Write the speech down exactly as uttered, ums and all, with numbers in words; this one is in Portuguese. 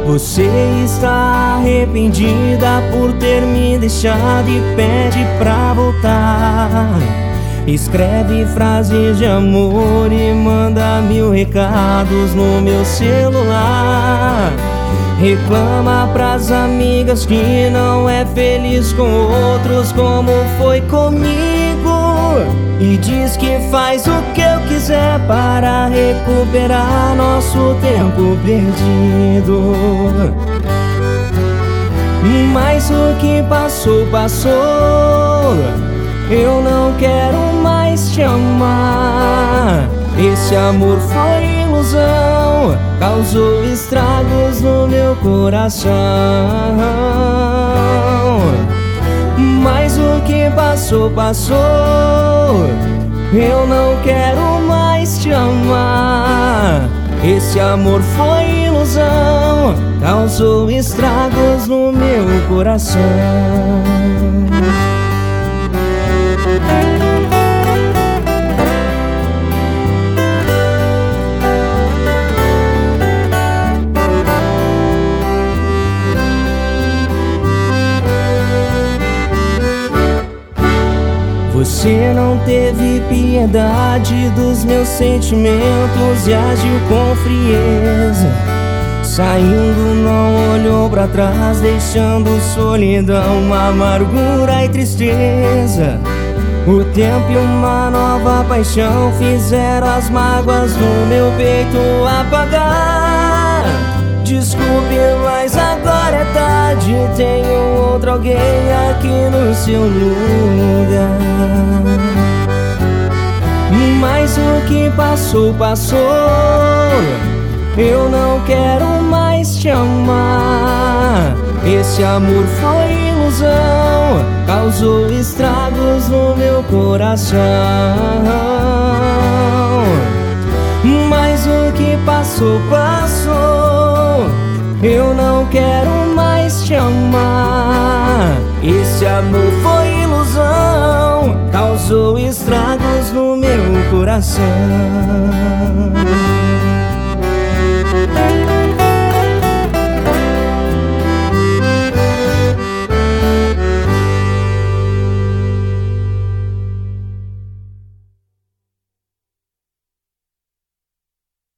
Você está arrependida por ter me deixado e pede pra voltar. Escreve frases de amor e manda mil recados no meu celular. Reclama pras amigas que não é feliz com outros como foi comigo. E diz que faz o que eu quiser para recuperar nosso tempo perdido. Mas o que passou, passou. Eu não quero mais te amar. Esse amor foi ilusão, causou estragos no meu coração. Mas o que passou, passou. Eu não quero mais te amar. Esse amor foi ilusão, causou estragos no meu coração. Você não teve piedade dos meus sentimentos e agiu com frieza. Saindo não olhou pra trás, deixando solidão, amargura e tristeza. O tempo e uma nova paixão fizeram as mágoas no meu peito apagar. Desculpe, mas agora é tarde, tenho outro alguém aqui no seu lugar. Mas o que passou, passou. Eu não quero mais te amar. Esse amor foi ilusão, causou estragos no meu coração. Mas o que passou, passou. Eu não quero mais te amar. Esse amor foi ilusão, causou estragos no meu coração.